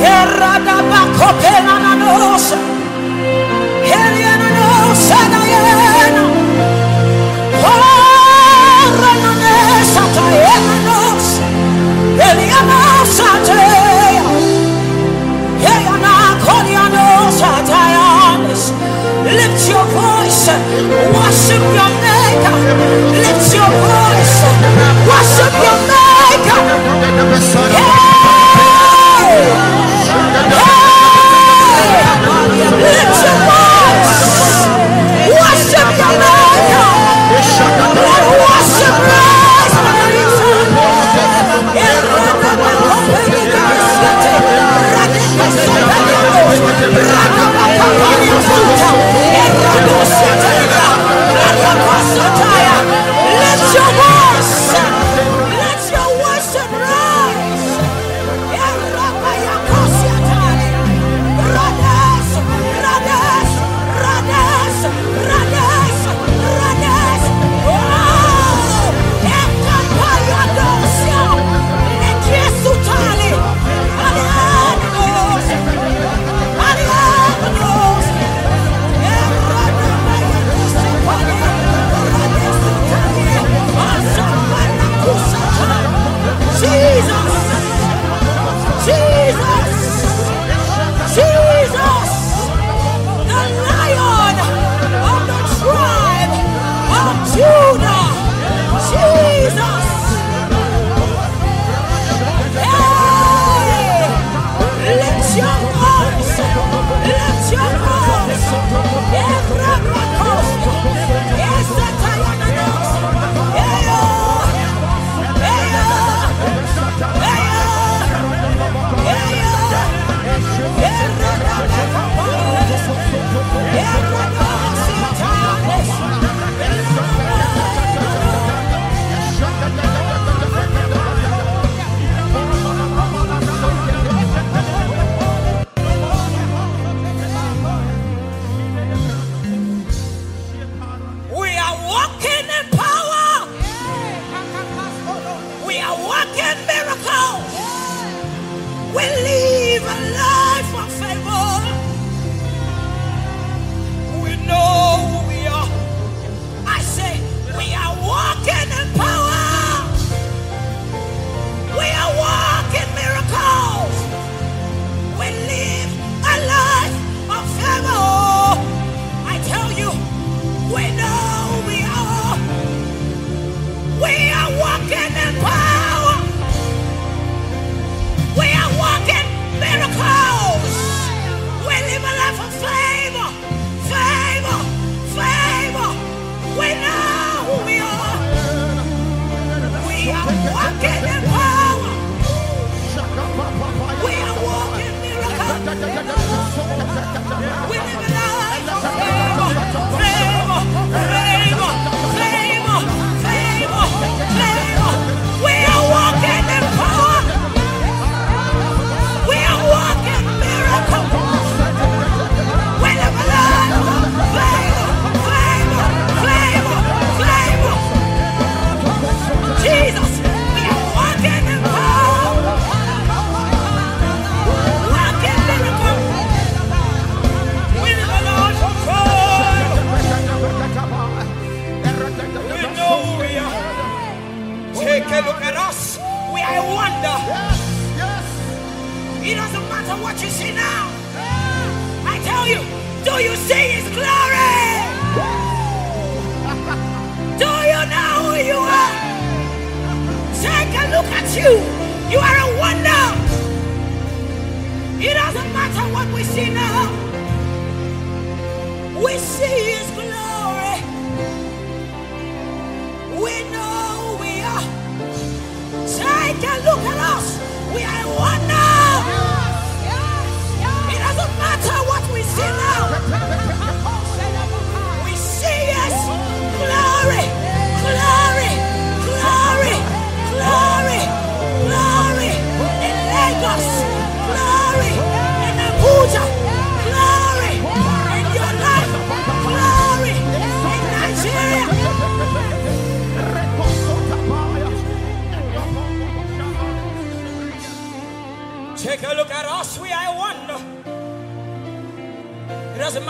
Lift your voice, worship your maker. Lift your voice, worship your maker. Hey! Hey! Lift your voice, worship your maker. Let worship rise from the inside. Let your voice, let your worship rise.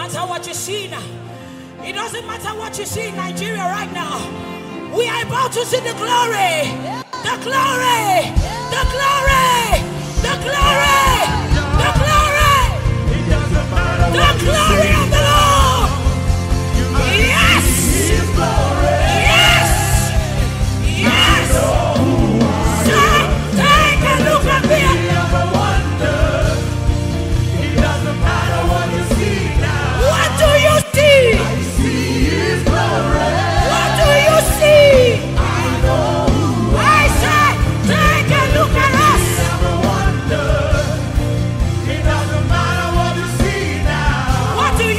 matter what you see now. It doesn't matter what you see in Nigeria right now. We are about to see the glory. The glory. The glory. The glory. The glory. The glory of the Lord. Yes. Yes. Yes. Take a look at me. What do you see? What do you see? I said, take a look at us. What do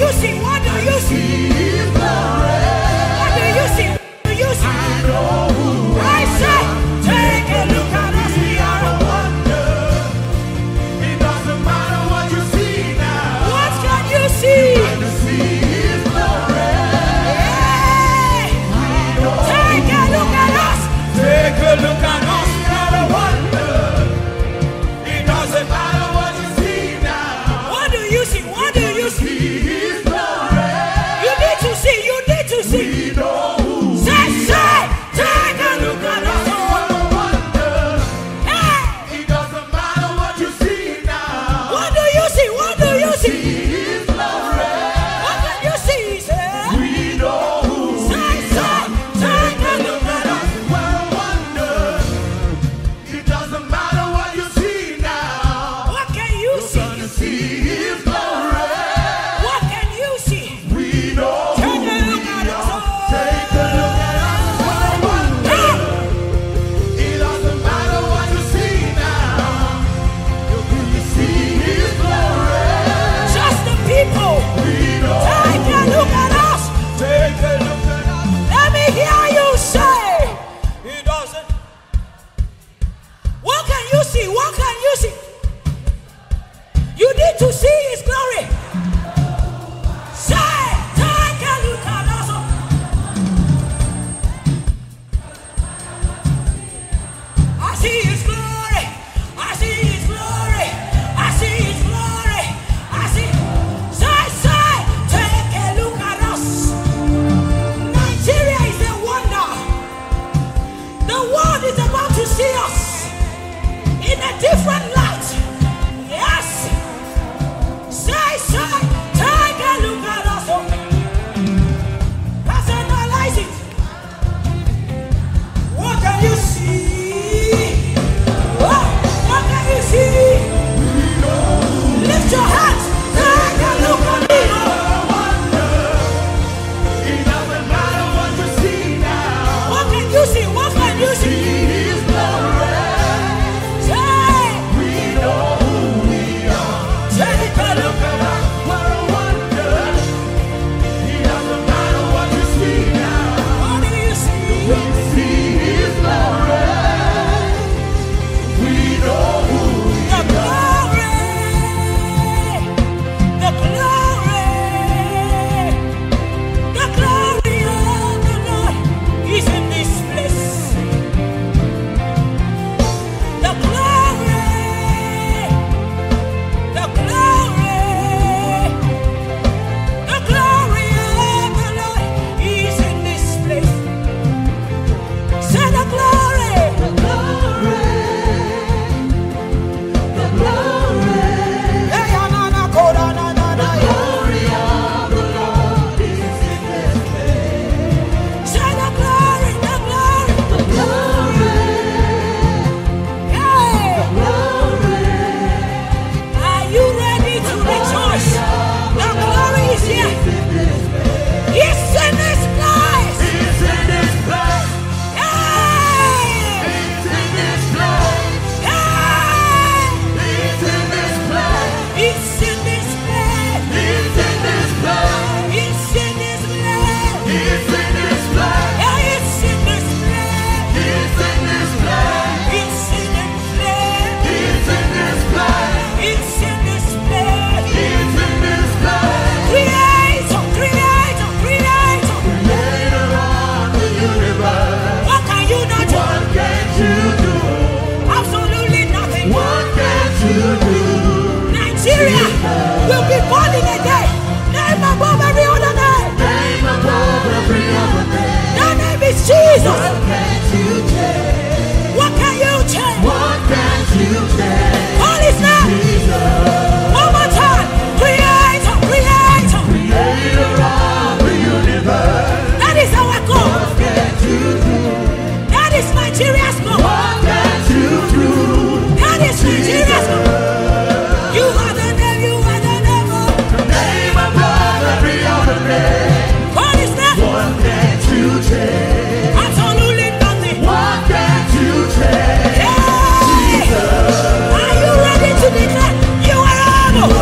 What is that? What can't you change? Absolutely nothing. What can't you change? Hey! Are you ready to declare you are able?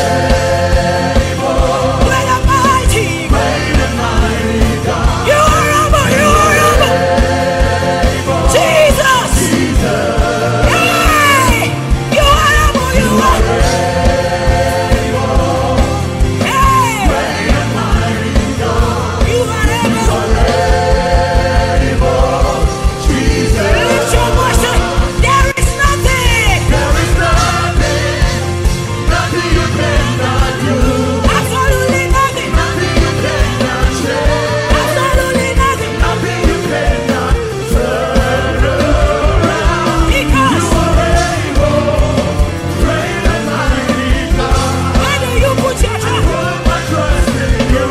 Great and mighty. Great and mighty God. You are able. You are able. Jesus. Hey! You are able. You are. Hey! Great and mighty God. You are able. Jesus. Lift your voice. There is nothing. There is nothing, nothing you cannot do. Absolutely nothing. Nothing you cannot change. Absolutely nothing. Nothing you cannot turn around. Because You are able, great and mighty God. where do you put your trust? Put my trust in you.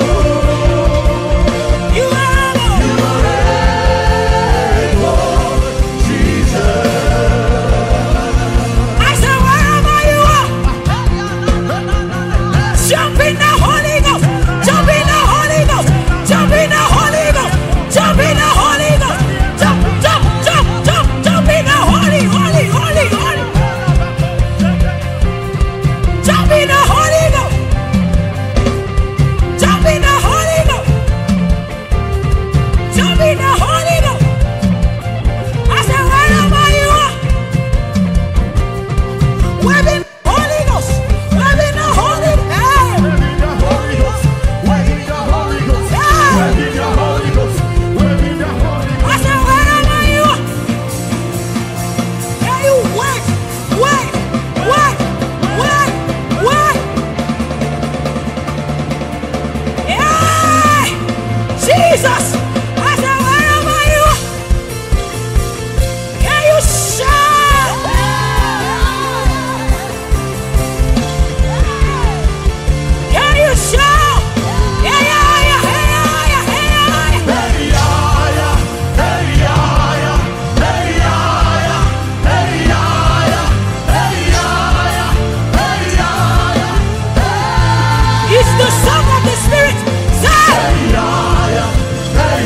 You are able. You are able, Jesus. I said, wherever you are, jump in the Holy Ghost. Jump in the Holy Ghost. Jump in the Holy Ghost. Jump in the Holy Ghost. Jump, jump, jump, jump, jump in the Holy, Holy, Holy, Holy. Jump in the Holy Ghost. Jump in the Holy Ghost. Jump in the Holy Ghost. I said, wherever you are, wave in the Holy Ghost. Wave in the Holy Ghost. Hey. Wave in the Holy Ghost. Wave in the Holy Ghost. Hey. Wave in the Holy Ghost. Wave in the Holy Ghost. I said, wherever you are, can you wait, wait, wait, wait, wait? Yeah, Jesus. I said, wherever you are, can you shout? Can you shout? Yeah, yeah, yeah, yeah, yeah, yeah, yeah. Hey, yeah, yeah. Hey, yeah, yeah. Hey, yeah, yeah. Hey, yeah, yeah. Hey, yeah, yeah. Hey, yeah, yeah. It's the song of the Spirit. Say, Hey, yeah, yeah. Hey,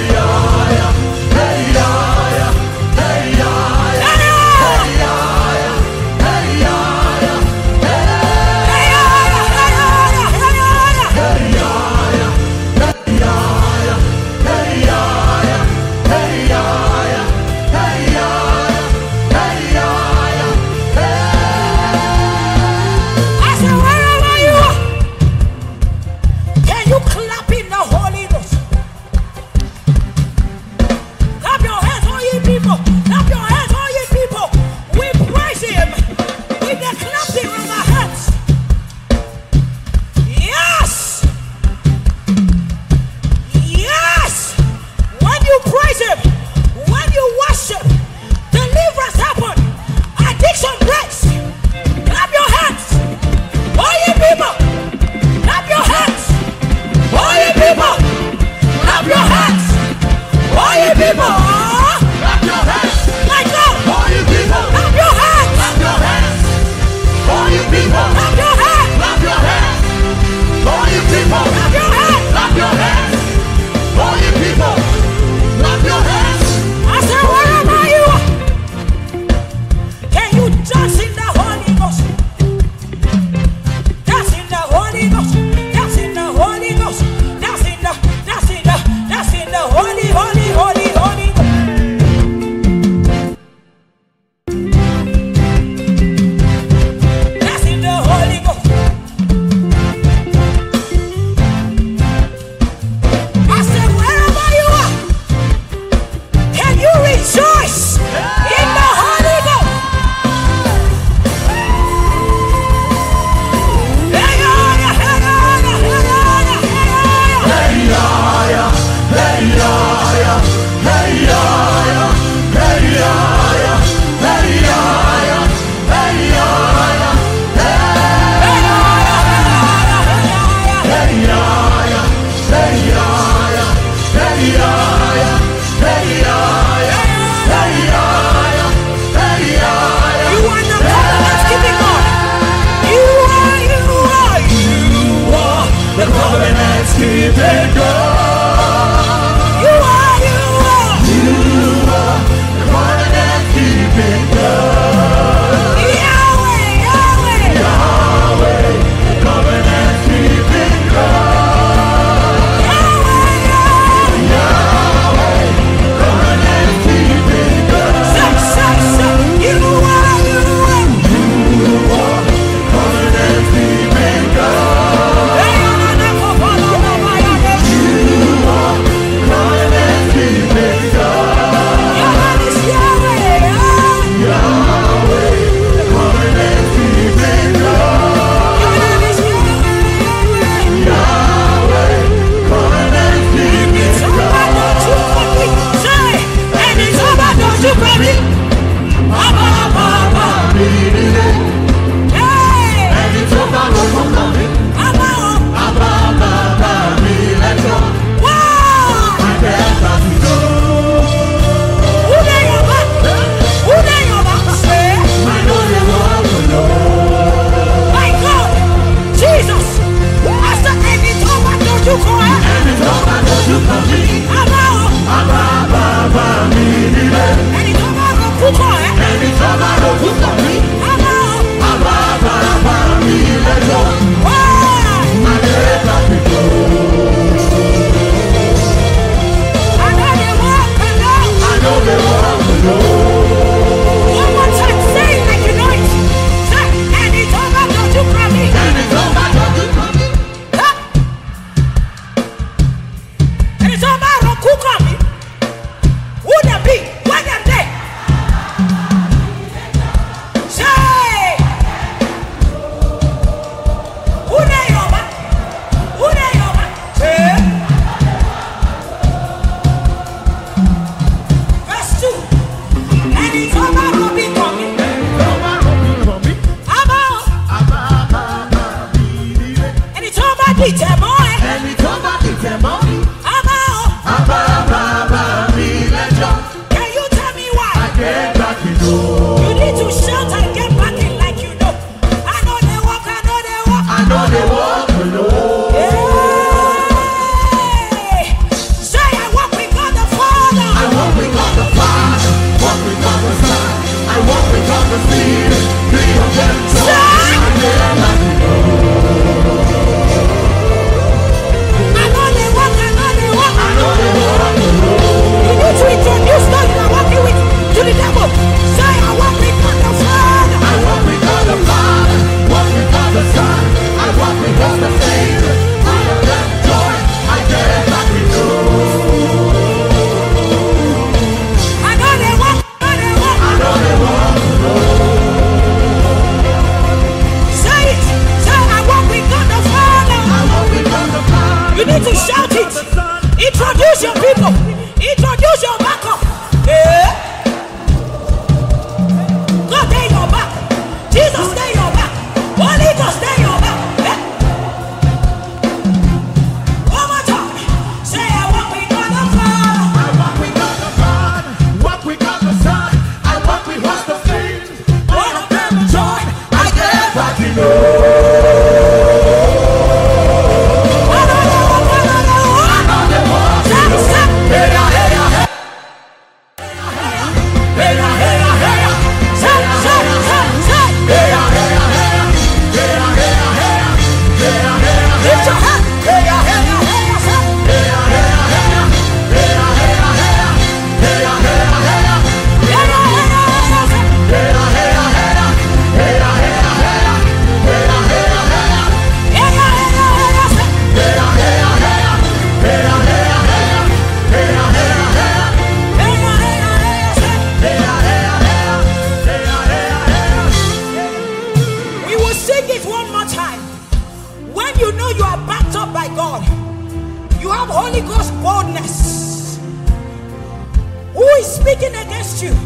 speaking against you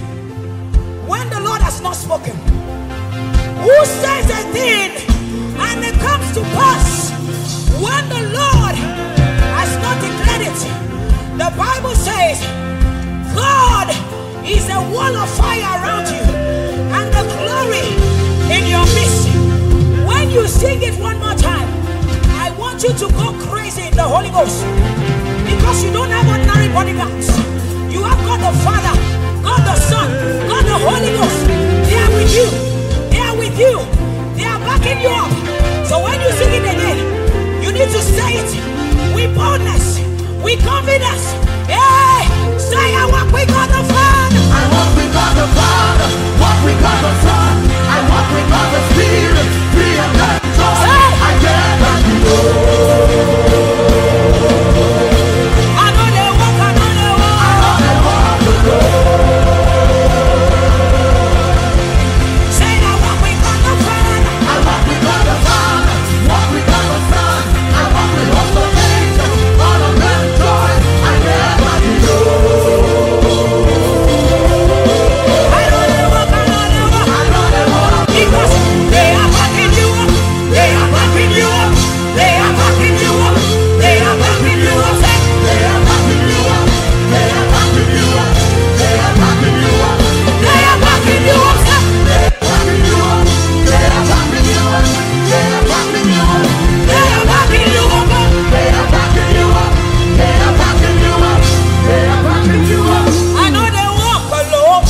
when the Lord has not spoken? Who says a thing and it comes to pass when the Lord has not declared it? The Bible says God is a wall of fire around you and the glory in your midst. When you sing it one more time, I want you to go crazy. the Holy Ghost. Because you don't have ordinary bodyguards. You have God the Father, God the Son, God the Holy Ghost. They are with you. They are with you. They are backing you up. So when you sing it again, you need to say it with boldness, with confidence. Hey, say I walk with God the Father. I walk with God the Father, walk with God the Son, I walk with God the Spirit, free and joy. I get that you I know they walk, I know they walk. I know they walk the road. Say I walk with God the Father. I walk with God the Father, walk with God the Son, I walk with host of angels, all of them joy. I get that you I know they walk, I know they walk. I know they walk the Because they are backing you up. They are backing you up. They are backing you up. They are backing you up. Say, They are backing you up. They are backing you up. They are backing you up. they are backing you up. Say, They are backing you up. They are backing you up. They are backing you up. they are backing you up. They are backing you up. They are backing you up. They are backing you up. I know they walk alone.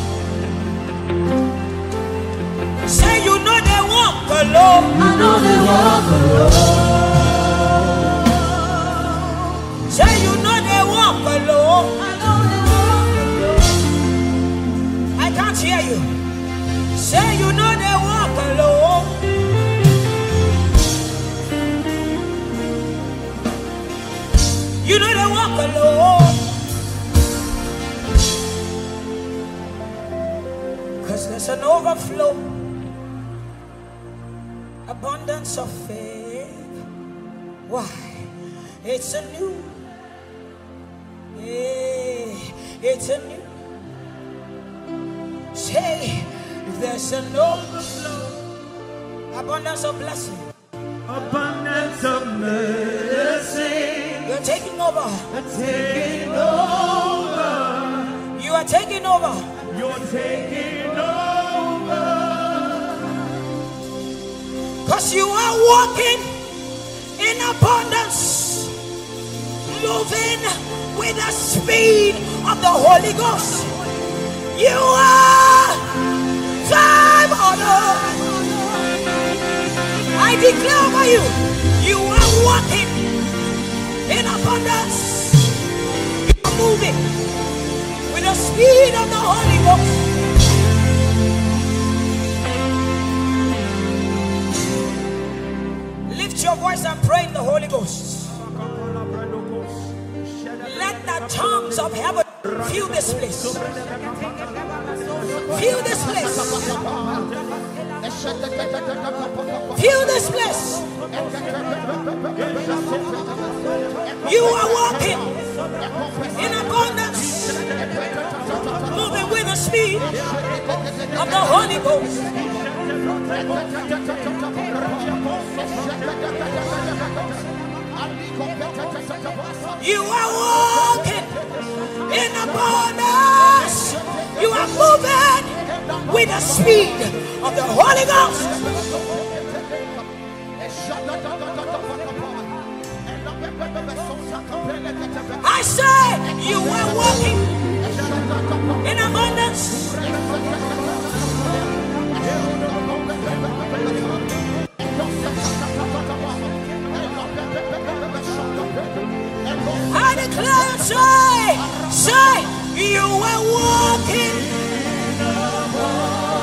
Say you know they walk alone. I know they walk alone. Say you know they walk alone. I know they walk alone. I can't hear you. Say you know they walk alone. You know they walk alone. Cause there's an overflow, abundance of faith. Why? It's a new. It's a new. Say, there's an overflow, abundance of blessing. Abundance of mercy. You're taking over. Taking over. You are taking over. You're taking over. Because you are walking in abundance, moving with the speed of the Holy Ghost. You are time honored. I declare over you, you are walking in abundance. You are moving with the speed of the Holy Ghost. Lift your voice and pray in the Holy Ghost. Let the tongues of heaven fill this place. Fill this place. Fill this place. You are walking in abundance, moving with the speed of the Holy Ghost. You are walking in abundance. You are moving with the speed of the Holy Ghost. I say you are walking in abundance. I declare, say, you are walking